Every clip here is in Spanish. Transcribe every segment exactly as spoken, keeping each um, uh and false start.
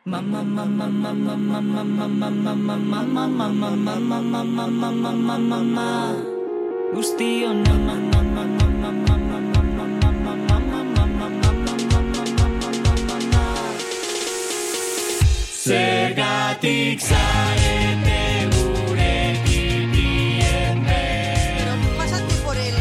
Zergatik zarete gure kikien ber. Pero pásate por el...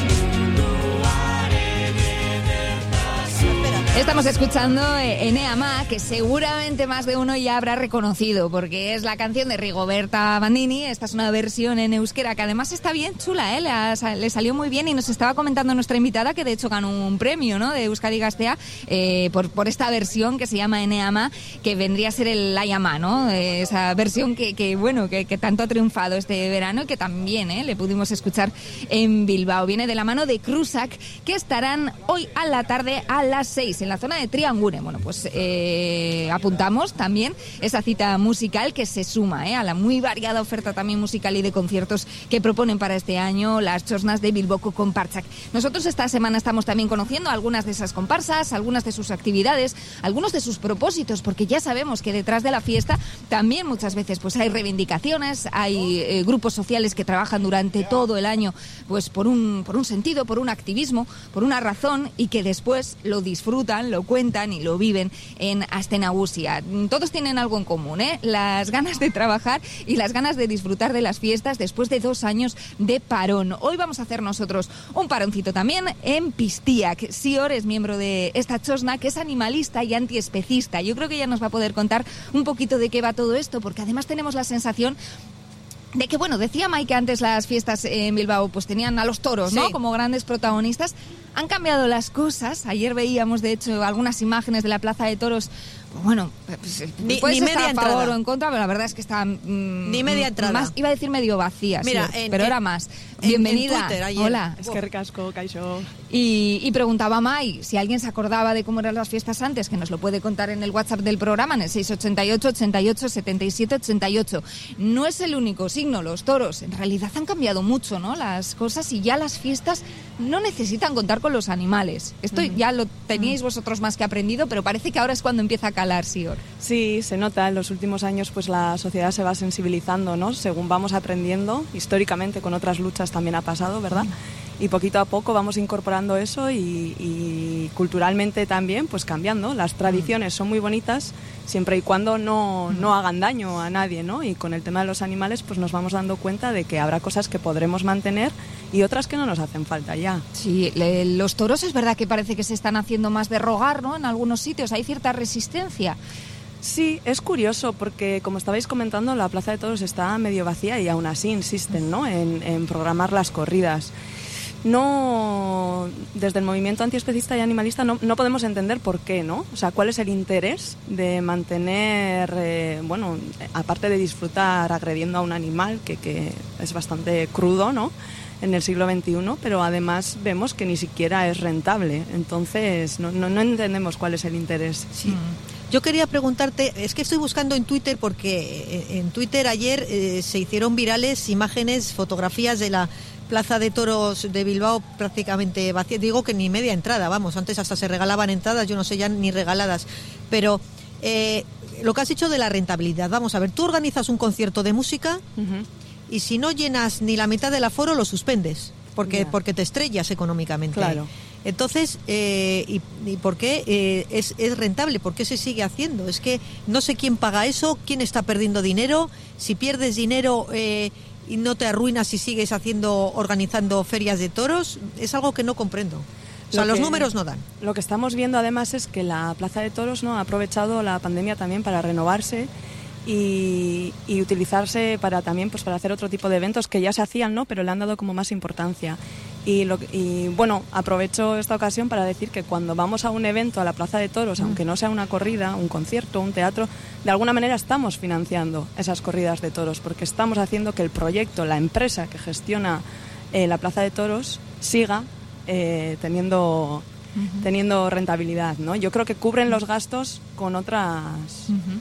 Estamos escuchando Eneama, que seguramente más de uno ya habrá reconocido, porque es la canción de Rigoberta Bandini. Esta es una versión en euskera que además está bien chula, ¿eh? Le, le salió muy bien y nos estaba comentando nuestra invitada que de hecho ganó un premio, ¿no?, de Euskadi Gaztea eh, por, por esta versión que se llama Eneama, que vendría a ser el Layama, ¿no? Eh, esa versión que, que bueno, que, que tanto ha triunfado este verano y que también ¿eh? le pudimos escuchar en Bilbao. Viene de la mano de Cruzac, que estarán hoy a la tarde a las seis en la zona de Triangure. Bueno, pues eh, apuntamos también esa cita musical que se suma eh, a la muy variada oferta también musical y de conciertos que proponen para este año las Txosnas de Bilboko Konpartsak. Nosotros esta semana estamos también conociendo algunas de esas comparsas, algunas de sus actividades, algunos de sus propósitos, porque ya sabemos que detrás de la fiesta también muchas veces pues hay reivindicaciones, hay eh, grupos sociales que trabajan durante todo el año pues por un, por un sentido, por un activismo, por una razón, y que después lo disfrutan, lo cuentan y lo viven en Aste Nagusia. Todos tienen algo en común, ¿eh? Las ganas de trabajar y las ganas de disfrutar de las fiestas después de dos años de parón. Hoy vamos a hacer nosotros un paroncito también en Pistiak. Sior es miembro de esta txosna, que es animalista y antiespecista. Yo creo que ella nos va a poder contar un poquito de qué va todo esto, porque además tenemos la sensación de que, bueno, decía Mike que antes las fiestas en Bilbao pues tenían a los toros, ¿no?, sí, como grandes protagonistas. Han cambiado las cosas. Ayer veíamos, de hecho, algunas imágenes de la Plaza de Toros. Bueno, pues, ni, puedes ni estar media a favor entrada o en contra, pero la verdad es que está mmm, ni media entrada. Más, iba a decir medio vacía, mira, sí, en, pero en, era más. En, Bienvenida. En Twitter, ayer. Hola. Es que ricasco, Kaixo. Y, y preguntaba a Mai si alguien se acordaba de cómo eran las fiestas antes, que nos lo puede contar en el WhatsApp del programa, en el seis ochenta y ocho, ochenta y ocho, setenta y siete, ochenta y ocho. No es el único signo, los toros. En realidad han cambiado mucho, ¿no?, las cosas, y ya las fiestas no necesitan contar con los animales. Esto uh-huh. ya lo teníais vosotros más que aprendido, pero parece que ahora es cuando empieza a calar, Sior. Sí, se nota. En los últimos años pues la sociedad se va sensibilizando, ¿no?, según vamos aprendiendo. Históricamente con otras luchas también ha pasado, ¿verdad? Y poquito a poco vamos incorporando eso y, y culturalmente también pues cambiando. Las tradiciones son muy bonitas siempre y cuando no, no hagan daño a nadie, ¿no? Y con el tema de los animales pues nos vamos dando cuenta de que habrá cosas que podremos mantener y otras que no nos hacen falta ya. Sí, le, los toros es verdad que parece que se están haciendo más de rogar, ¿no?, en algunos sitios. Hay cierta resistencia. Sí, es curioso porque, como estabais comentando, la Plaza de Toros está medio vacía y aún así insisten, ¿no?, en, en programar las corridas. No, desde el movimiento antiespecista y animalista no, no podemos entender por qué, ¿no? O sea, cuál es el interés de mantener, eh, bueno, aparte de disfrutar agrediendo a un animal, que, que es bastante crudo, ¿no?, en el siglo veintiuno, pero además vemos que ni siquiera es rentable. Entonces, no, no, no entendemos cuál es el interés. Sí. Mm. Yo quería preguntarte, es que estoy buscando en Twitter, porque en Twitter ayer eh, se hicieron virales imágenes, fotografías de la Plaza de Toros de Bilbao prácticamente vacía. Digo que ni media entrada, vamos, antes hasta se regalaban entradas, yo no sé ya ni regaladas. Pero eh, lo que has dicho de la rentabilidad, vamos a ver, tú organizas un concierto de música uh-huh. y si no llenas ni la mitad del aforo lo suspendes, porque, yeah. porque te estrellas económicamente. Claro. Entonces, eh, ¿y, ¿y por qué eh, es, es rentable? ¿Por qué se sigue haciendo? Es que no sé quién paga eso, quién está perdiendo dinero. Si pierdes dinero eh, y no te arruinas si sigues haciendo, organizando ferias de toros, es algo que no comprendo. O sea, Lo los que, números no dan. Lo que estamos viendo además es que la Plaza de Toros, ¿no?, ha aprovechado la pandemia también para renovarse y, y utilizarse para también pues para hacer otro tipo de eventos que ya se hacían, ¿no?, pero le han dado como más importancia. Y, lo, y bueno, aprovecho esta ocasión para decir que cuando vamos a un evento a la Plaza de Toros, mm. aunque no sea una corrida, un concierto, un teatro, de alguna manera estamos financiando esas corridas de toros, porque estamos haciendo que el proyecto, la empresa que gestiona eh, la Plaza de Toros siga eh, teniendo, uh-huh. teniendo rentabilidad, ¿no? Yo creo que cubren los gastos con otras... Uh-huh.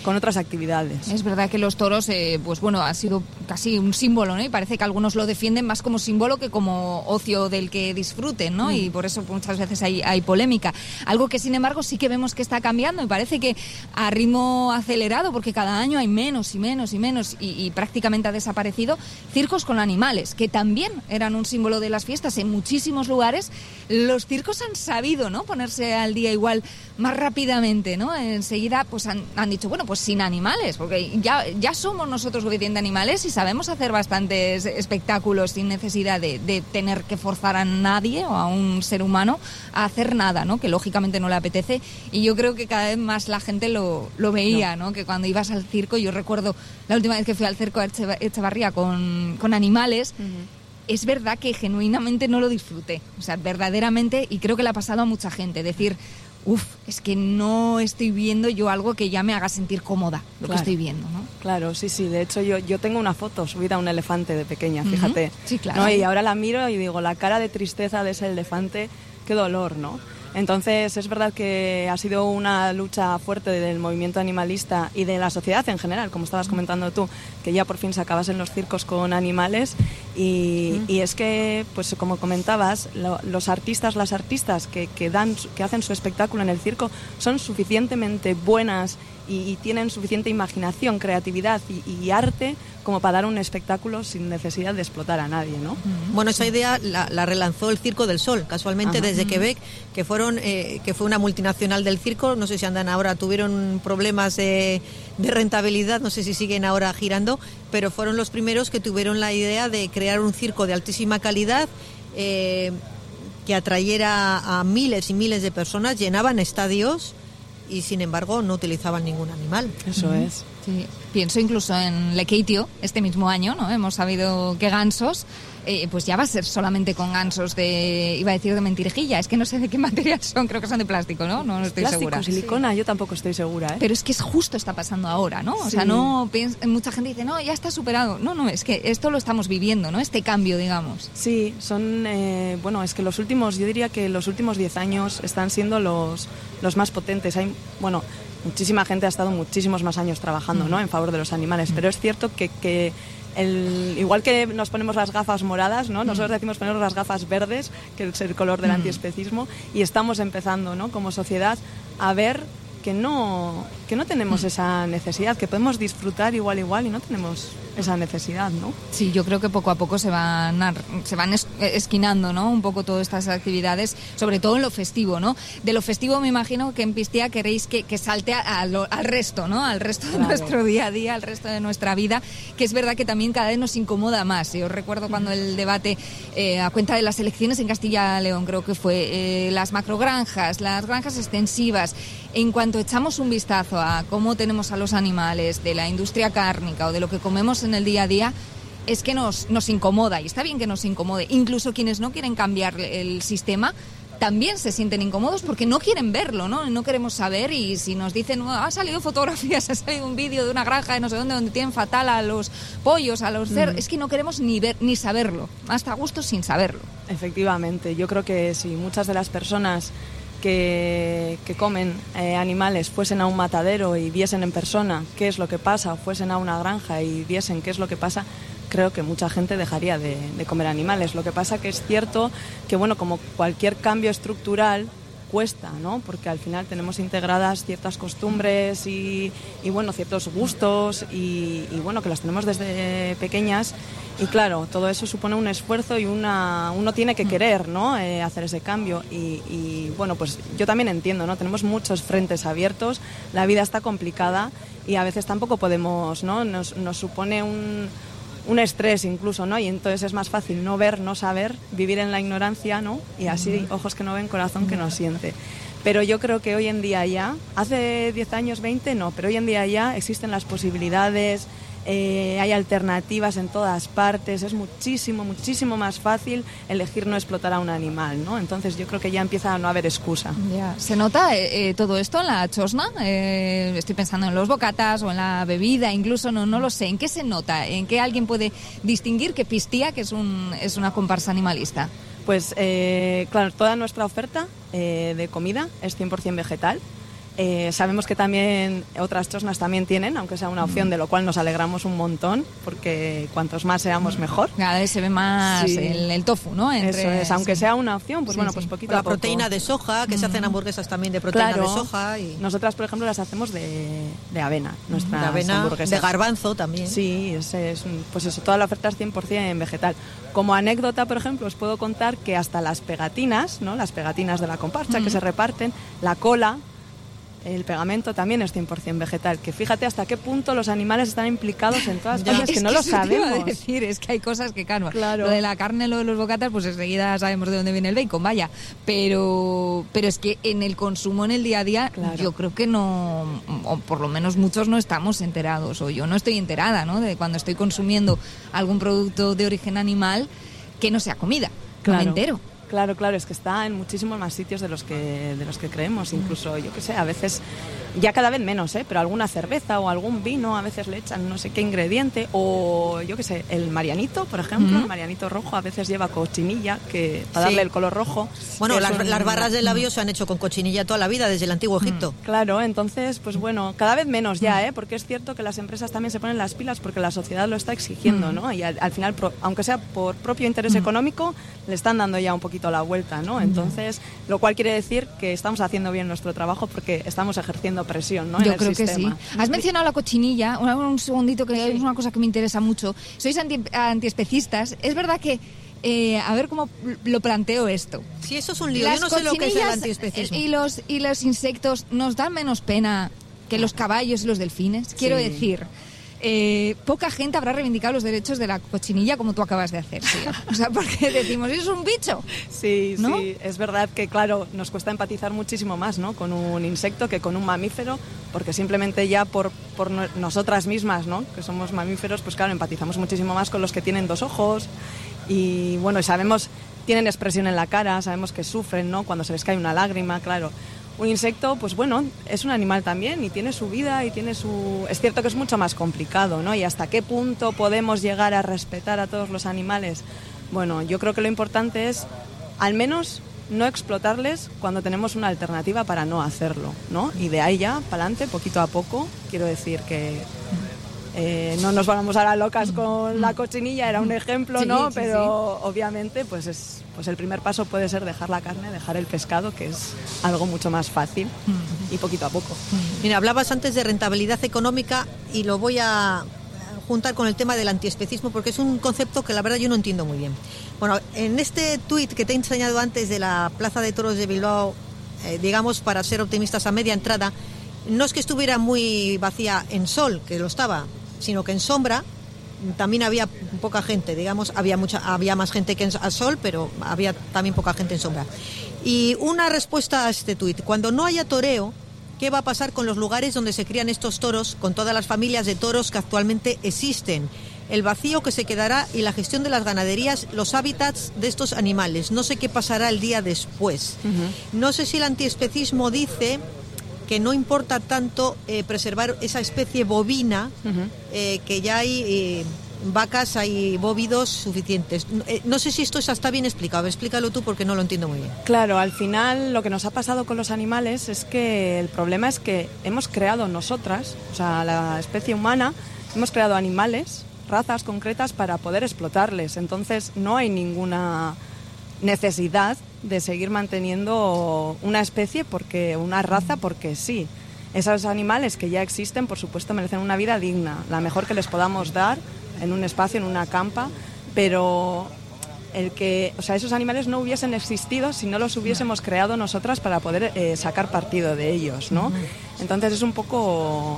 con otras actividades. Es verdad que los toros, eh, pues bueno, ha sido casi un símbolo, ¿no? Y parece que algunos lo defienden más como símbolo que como ocio del que disfruten, ¿no? Mm. Y por eso muchas veces hay, hay polémica. Algo que, sin embargo, sí que vemos que está cambiando y parece que a ritmo acelerado, porque cada año hay menos y menos y menos y, y prácticamente ha desaparecido, circos con animales, que también eran un símbolo de las fiestas en muchísimos lugares. Los circos han sabido, ¿no?, ponerse al día igual más rápidamente, ¿no? Enseguida pues han, han dicho, bueno, pues sin animales, porque ya, ya somos nosotros lo que tienen de animales y sabemos hacer bastantes espectáculos sin necesidad de, de tener que forzar a nadie o a un ser humano a hacer nada, ¿no? Que lógicamente no le apetece, y yo creo que cada vez más la gente lo, lo veía, ¿no? Que cuando ibas al circo, yo recuerdo la última vez que fui al circo de Echevarría con, con animales, uh-huh. Es verdad que genuinamente no lo disfruté, o sea, verdaderamente, y creo que le ha pasado a mucha gente, decir, uff, es que no estoy viendo yo algo que ya me haga sentir cómoda, lo claro. que estoy viendo, ¿no? Claro, sí, sí, de hecho yo, yo tengo una foto subida a un elefante de pequeña, fíjate. Uh-huh. Sí, claro. ¿No? Y ahora la miro y digo, la cara de tristeza de ese elefante, qué dolor, ¿no? Entonces es verdad que ha sido una lucha fuerte del movimiento animalista y de la sociedad en general, como estabas comentando tú, que ya por fin se acabasen los circos con animales y, y es que, pues como comentabas, lo, los artistas, las artistas que, que, dan, que hacen su espectáculo en el circo son suficientemente buenas y, y tienen suficiente imaginación, creatividad y, y arte como para dar un espectáculo sin necesidad de explotar a nadie, ¿no? Bueno, esa idea la, la relanzó el Circo del Sol, casualmente. Ajá. Desde Quebec, que fueron eh, que fue una multinacional del circo, no sé si andan ahora, tuvieron problemas de, de rentabilidad, no sé si siguen ahora girando, pero fueron los primeros que tuvieron la idea de crear un circo de altísima calidad, eh, que atrayera a miles y miles de personas, llenaban estadios y sin embargo no utilizaban ningún animal. Eso uh-huh. es. Sí. Pienso incluso en Lekeitio, este mismo año, ¿no? Hemos sabido que gansos, eh, pues ya va a ser solamente con gansos de, iba a decir de mentirijilla, es que no sé de qué material son, creo que son de plástico, ¿no? No, no estoy plástico, segura. silicona, sí. Yo tampoco estoy segura, ¿eh? Pero es que es justo está pasando ahora, ¿no? O sí. sea, no piensa, mucha gente dice, no, ya está superado. No, no, es que esto lo estamos viviendo, ¿no? Este cambio, digamos. Sí, son, eh, bueno, es que los últimos, yo diría que los últimos diez años están siendo los, los más potentes. Hay, bueno... Muchísima gente ha estado muchísimos más años trabajando, ¿no?, en favor de los animales, pero es cierto que, que el, igual que nos ponemos las gafas moradas, ¿no?, nosotros decimos ponernos las gafas verdes, que es el color del antiespecismo, y estamos empezando, ¿no?, como sociedad a ver que no, que no tenemos esa necesidad, que podemos disfrutar igual igual y no tenemos esa necesidad, ¿no? Sí, yo creo que poco a poco se van a, se van es, esquinando, ¿no?, un poco todas estas actividades, sobre todo en lo festivo, ¿no? De lo festivo me imagino que en Pistia queréis que, que salte a, a lo, al resto, ¿no?, al resto de claro. nuestro día a día, al resto de nuestra vida, que es verdad que también cada vez nos incomoda más. Yo recuerdo cuando el debate eh, a cuenta de las elecciones en Castilla y León, creo que fue, eh, las macrogranjas, las granjas extensivas, en cuanto echamos un vistazo a cómo tenemos a los animales de la industria cárnica o de lo que comemos en el día a día, es que nos, nos incomoda, y está bien que nos incomode. Incluso quienes no quieren cambiar el sistema también se sienten incómodos porque no quieren verlo, ¿no? No queremos saber, y si nos dicen, oh, ha salido fotografías, ha salido un vídeo de una granja de no sé dónde, donde tienen fatal a los pollos, a los cerdos, mm. es que no queremos ni ver ni saberlo, hasta gusto sin saberlo. Efectivamente, yo creo que si muchas de las personas Que, que comen eh, animales fuesen a un matadero y viesen en persona qué es lo que pasa, o fuesen a una granja y viesen qué es lo que pasa, creo que mucha gente dejaría de, de comer animales. Lo que pasa que es cierto que, bueno, como cualquier cambio estructural, cuesta, ¿no? Porque al final tenemos integradas ciertas costumbres y, y bueno, ciertos gustos y, y bueno, que las tenemos desde pequeñas. Y claro, todo eso supone un esfuerzo y una uno tiene que querer, ¿no?, eh, hacer ese cambio. Y, y bueno, pues yo también entiendo, ¿no? Tenemos muchos frentes abiertos, la vida está complicada y a veces tampoco podemos, ¿no? Nos, nos supone un, un estrés incluso, ¿no? Y entonces es más fácil no ver, no saber, vivir en la ignorancia, ¿no? Y así, ojos que no ven, corazón que no siente. Pero yo creo que hoy en día ya, hace diez años, veinte, no, pero hoy en día ya existen las posibilidades. Eh, hay alternativas en todas partes, es muchísimo, muchísimo más fácil elegir no explotar a un animal, ¿no? Entonces yo creo que ya empieza a no haber excusa. Yeah. ¿Se nota eh, eh, todo esto en la chosna? Eh, estoy pensando en los bocatas o en la bebida, incluso no, no lo sé. ¿En qué se nota? ¿En qué alguien puede distinguir que Pistia, que es, un, es una comparsa animalista? Pues eh, claro, toda nuestra oferta eh, de comida es cien por ciento vegetal. Eh, sabemos que también otras chosnas también tienen, aunque sea una opción, de lo cual nos alegramos un montón, porque cuantos más seamos mejor. Cada vez se ve más Sí. el, el tofu, ¿no? Entre- Eso es, aunque sí. sea una opción, pues Sí, bueno, sí. pues poquito La a poco. proteína de soja, que se hacen hamburguesas también de proteína Claro. de soja. Y Nosotras, por ejemplo, las hacemos de, de avena, nuestras de avena, hamburguesas. de garbanzo también. Sí, es, es un- pues eso, toda la oferta es cien por ciento en vegetal. Como anécdota, por ejemplo, os puedo contar que hasta las pegatinas, ¿no? Las pegatinas de la comparsa que se reparten, la cola, el pegamento también es cien por ciento vegetal. Que fíjate hasta qué punto los animales están implicados en todas las cosas que Es no lo eso te iba a sabemos. decir, es que hay cosas que, claro, Claro. lo de la carne, lo de los bocatas, pues enseguida sabemos de dónde viene el bacon, vaya. Pero, pero es que en el consumo en el día a día, Claro. yo creo que no, o por lo menos muchos no estamos enterados, o yo no estoy enterada, ¿no? De cuando estoy consumiendo algún producto de origen animal que no sea comida. No me entero. Claro, claro, es que está en muchísimos más sitios de los que de los que creemos, incluso yo qué sé, a veces ya cada vez menos, ¿eh? Pero alguna cerveza o algún vino a veces le echan no sé qué ingrediente, o yo qué sé, el marianito, por ejemplo, Mm. el marianito rojo a veces lleva cochinilla que para Sí. darle el color rojo. Bueno, que las, es un- las barras de labios se han hecho con cochinilla toda la vida, desde el antiguo Egipto. Claro, entonces, pues bueno, cada vez menos ya, ¿eh? Porque es cierto que las empresas también se ponen las pilas porque la sociedad lo está exigiendo, ¿no? Y al, al final, pro- aunque sea por propio interés económico, le están dando ya un poquito la vuelta, ¿no? Entonces, lo cual quiere decir que estamos haciendo bien nuestro trabajo porque estamos ejerciendo presión, ¿no? En Yo el creo que sistema. sí. Has mencionado la cochinilla, un, un segundito, que es una cosa que me interesa mucho. Sois anti, antiespecistas. Es verdad que, eh, a ver cómo lo planteo esto. Si eso es un lío, Las yo no sé lo que es el cochinillas antiespecismo. y los, y los insectos nos dan menos pena que los caballos y los delfines. Quiero Sí. decir, eh, poca gente habrá reivindicado los derechos de la cochinilla como tú acabas de hacer, sí. O sea, porque decimos, eso es un bicho. Sí, ¿No? sí, es verdad que, claro, nos cuesta empatizar muchísimo más, ¿no? Con un insecto que con un mamífero, porque simplemente ya por, por no- nosotras mismas, ¿no? Que somos mamíferos, pues claro, empatizamos muchísimo más con los que tienen dos ojos y, bueno, y sabemos, tienen expresión en la cara, sabemos que sufren, ¿no? Cuando se les cae una lágrima, claro. Un insecto, pues bueno, es un animal también y tiene su vida y tiene su... Es cierto que es mucho más complicado, ¿no? Y hasta qué punto podemos llegar a respetar a todos los animales. Bueno, yo creo que lo importante es, al menos, no explotarles cuando tenemos una alternativa para no hacerlo, ¿no? Y de ahí ya, para adelante, poquito a poco, quiero decir que... Eh, no nos vamos a las locas con la cochinilla, era un ejemplo, Sí, ¿no? sí, Pero obviamente, pues es, pues el primer paso puede ser dejar la carne, dejar el pescado, que es algo mucho más fácil y poquito a poco. Mira, hablabas antes de rentabilidad económica y lo voy a juntar con el tema del antiespecismo porque es un concepto que la verdad yo no entiendo muy bien. Bueno, en este tuit que te he enseñado antes de la Plaza de Toros de Bilbao, eh, digamos, para ser optimistas, a media entrada, no es que estuviera muy vacía en sol, que lo estaba, sino que en sombra también había poca gente, digamos, había mucha, había más gente que en, a sol, pero había también poca gente en sombra. Y una respuesta a este tuit: cuando no haya toreo, ¿qué va a pasar con los lugares donde se crían estos toros, con todas las familias de toros que actualmente existen? El vacío que se quedará y la gestión de las ganaderías, los hábitats de estos animales. No sé qué pasará el día después. Uh-huh. No sé si el antiespecismo dice que no importa tanto eh, preservar esa especie bovina, uh-huh. eh, que ya hay eh, vacas, hay bóvidos suficientes. Eh, no sé si esto está bien explicado, explícalo tú porque no lo entiendo muy bien. Claro, al final lo que nos ha pasado con los animales es que el problema es que hemos creado nosotras, o sea, la especie humana, hemos creado animales, razas concretas para poder explotarles. Entonces no hay ninguna necesidad de seguir manteniendo una especie, porque una raza, porque sí. Esos animales que ya existen, por supuesto, merecen una vida digna, la mejor que les podamos dar en un espacio, en una campa, pero el que, o sea, esos animales no hubiesen existido si no los hubiésemos creado nosotras para poder eh, sacar partido de ellos, ¿no? Entonces es un poco...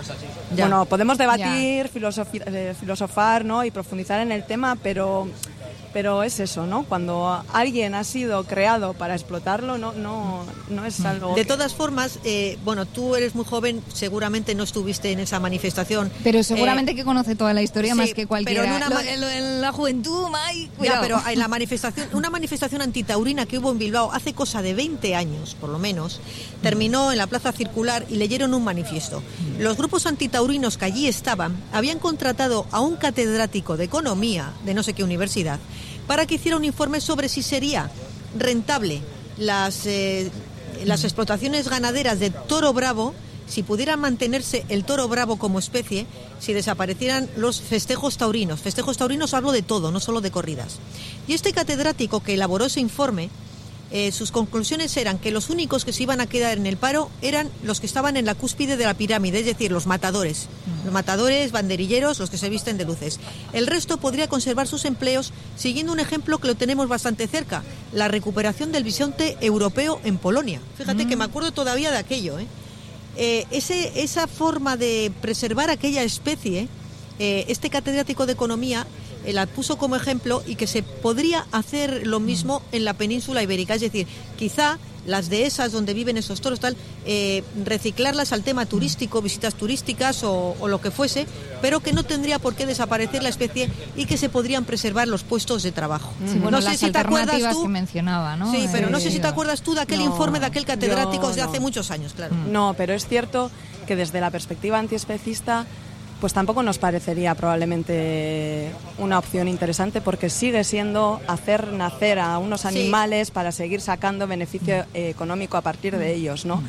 Ya. Bueno, podemos debatir, filosofi- eh, filosofar, ¿no? Y profundizar en el tema, pero... Pero es eso, ¿no? Cuando alguien ha sido creado para explotarlo, no, no, no es algo... De que... todas formas, eh, bueno, tú eres muy joven, seguramente no estuviste en esa manifestación. Pero seguramente eh, que conoce toda la historia sí, más que cualquiera. Pero en, una Lo, man... en, en la juventud, May, ya, pero en la manifestación, una manifestación antitaurina que hubo en Bilbao hace cosa de veinte años, por lo menos, terminó en la Plaza Circular y leyeron un manifiesto. Los grupos antitaurinos que allí estaban habían contratado a un catedrático de economía de no sé qué universidad para que hiciera un informe sobre si sería rentable las eh, las explotaciones ganaderas de toro bravo, si pudiera mantenerse el toro bravo como especie, si desaparecieran los festejos taurinos. Festejos taurinos hablo de todo, no solo de corridas. Y este catedrático que elaboró ese informe, eh, sus conclusiones eran que los únicos que se iban a quedar en el paro eran los que estaban en la cúspide de la pirámide, es decir, los matadores. Los matadores, banderilleros, los que se visten de luces. El resto podría conservar sus empleos siguiendo un ejemplo que lo tenemos bastante cerca, la recuperación del bisonte europeo en Polonia. Fíjate mm. que me acuerdo todavía de aquello, ¿eh? Eh, ese, esa forma de preservar aquella especie, eh, este catedrático de economía eh, la puso como ejemplo y que se podría hacer lo mismo en la península ibérica, es decir, quizá las dehesas donde viven esos toros tal, eh, reciclarlas al tema turístico, visitas turísticas o, o lo que fuese, pero que no tendría por qué desaparecer la especie y que se podrían preservar los puestos de trabajo. Sí, bueno, no sé las si te acuerdas tú que mencionaba, ¿no? Sí, pero eh, no sé si te acuerdas tú de aquel no, informe de aquel catedrático de no. hace muchos años, claro. No, pero es cierto que desde la perspectiva antiespecista pues tampoco nos parecería probablemente una opción interesante, porque sigue siendo hacer nacer a unos animales sí. para seguir sacando beneficio eh, económico a partir de ellos, ¿no?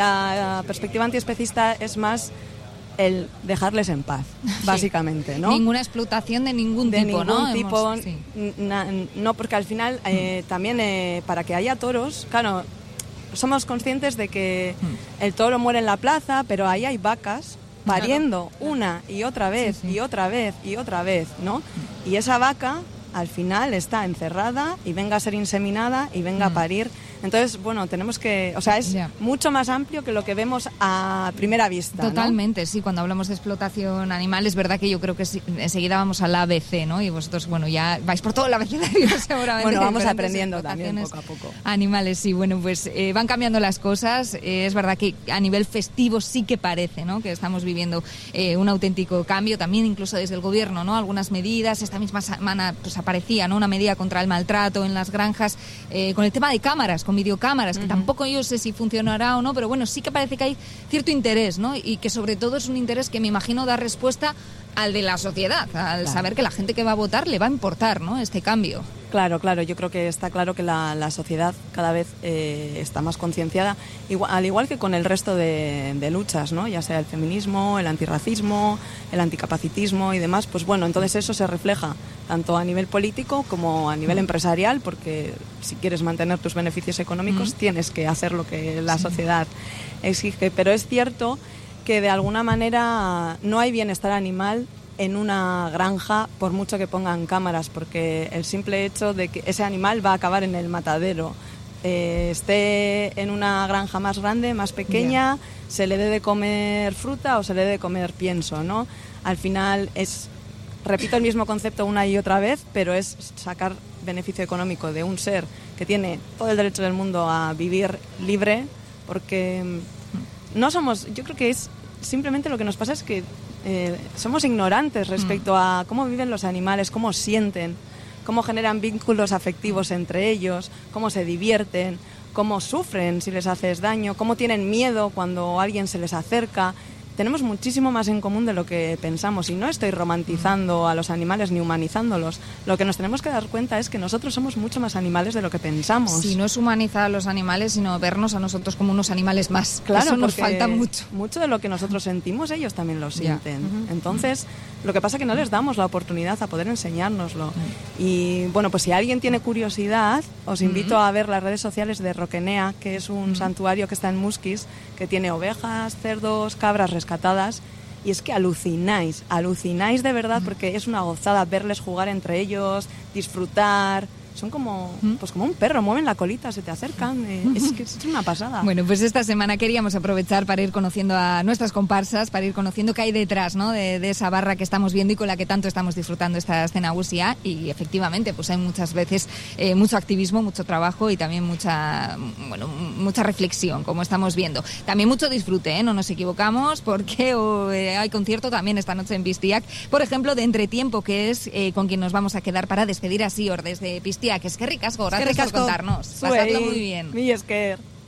La perspectiva antiespecista es más el dejarles en paz, básicamente, ¿no? Ninguna explotación de ningún de tipo, ningún ¿no? tipo, Hemos, sí. na, no, porque al final eh, también eh, para que haya toros, claro, somos conscientes de que el toro muere en la plaza, pero ahí hay vacas pariendo claro. una y otra vez sí, sí. y otra vez y otra vez, ¿no? Y esa vaca al final está encerrada y venga a ser inseminada y venga mm. a parir. Entonces, bueno, tenemos que... O sea, es yeah. mucho más amplio que lo que vemos a primera vista, Totalmente, ¿no? sí. Cuando hablamos de explotación animal, es verdad que yo creo que sí, enseguida vamos al A B C, ¿no? Y vosotros, bueno, ya vais por todo el abecedario seguramente. Bueno, vamos aprendiendo también poco a poco. Animales, sí. Bueno, pues eh, van cambiando las cosas. Eh, es verdad que a nivel festivo sí que parece, ¿no? Que estamos viviendo eh, un auténtico cambio, también incluso desde el gobierno, ¿no? Algunas medidas. Esta misma semana pues aparecía, ¿no? Una medida contra el maltrato en las granjas, eh, con el tema de cámaras, con videocámaras, que uh-huh. tampoco yo sé si funcionará o no, pero bueno, sí que parece que hay cierto interés, ¿no? Y que sobre todo es un interés que me imagino da respuesta al de la sociedad, al claro. saber que la gente que va a votar le va a importar, ¿no? Este cambio. Claro, claro, yo creo que está claro que la, la sociedad cada vez eh, está más concienciada, igual, al igual que con el resto de, de luchas, ¿no? Ya sea el feminismo, el antirracismo, el anticapacitismo y demás, pues bueno, entonces eso se refleja tanto a nivel político como a nivel mm. empresarial, porque si quieres mantener tus beneficios económicos mm. tienes que hacer lo que la sí. sociedad exige, pero es cierto que de alguna manera no hay bienestar animal en una granja por mucho que pongan cámaras, porque el simple hecho de que ese animal va a acabar en el matadero, eh, esté en una granja más grande, más pequeña, yeah. se le dé de comer fruta o se le dé de comer pienso, ¿no? Al final es, repito el mismo concepto una y otra vez, pero es sacar beneficio económico de un ser que tiene todo el derecho del mundo a vivir libre, porque no somos, yo creo que es simplemente lo que nos pasa es que Eh, somos ignorantes respecto a cómo viven los animales, cómo sienten, cómo generan vínculos afectivos entre ellos, cómo se divierten, cómo sufren si les haces daño, cómo tienen miedo cuando alguien se les acerca. Tenemos muchísimo más en común de lo que pensamos, y no estoy romantizando a los animales ni humanizándolos. Lo que nos tenemos que dar cuenta es que nosotros somos mucho más animales de lo que pensamos. Sí, no es humanizar a los animales, sino vernos a nosotros como unos animales más. Claro, eso nos falta mucho. Mucho de lo que nosotros sentimos, ellos también lo sienten. Uh-huh. Entonces, lo que pasa es que no les damos la oportunidad a poder enseñárnoslo. Uh-huh. Y bueno, pues si alguien tiene curiosidad, os invito uh-huh. a ver las redes sociales de Roquenea, que es un uh-huh. santuario que está en Musquis, que tiene ovejas, cerdos, cabras rescatadas, y es que alucináis, alucináis de verdad, porque es una gozada verles jugar entre ellos, disfrutar. Son como, pues como un perro, mueven la colita, se te acercan, eh, es que es una pasada. Bueno, pues esta semana queríamos aprovechar para ir conociendo a nuestras comparsas, para ir conociendo qué hay detrás, ¿no? de, de esa barra que estamos viendo y con la que tanto estamos disfrutando esta escena Usia. Y efectivamente, pues hay muchas veces eh, mucho activismo, mucho trabajo y también mucha, bueno, mucha reflexión, como estamos viendo. También mucho disfrute, ¿eh? No nos equivocamos, porque oh, eh, hay concierto también esta noche en Pistiac, por ejemplo, de Entretiempo, que es eh, con quien nos vamos a quedar para despedir a Sior desde Pistiac. Que es que ricasco, gracias por contarnos. Pasadlo muy bien. Mi esker.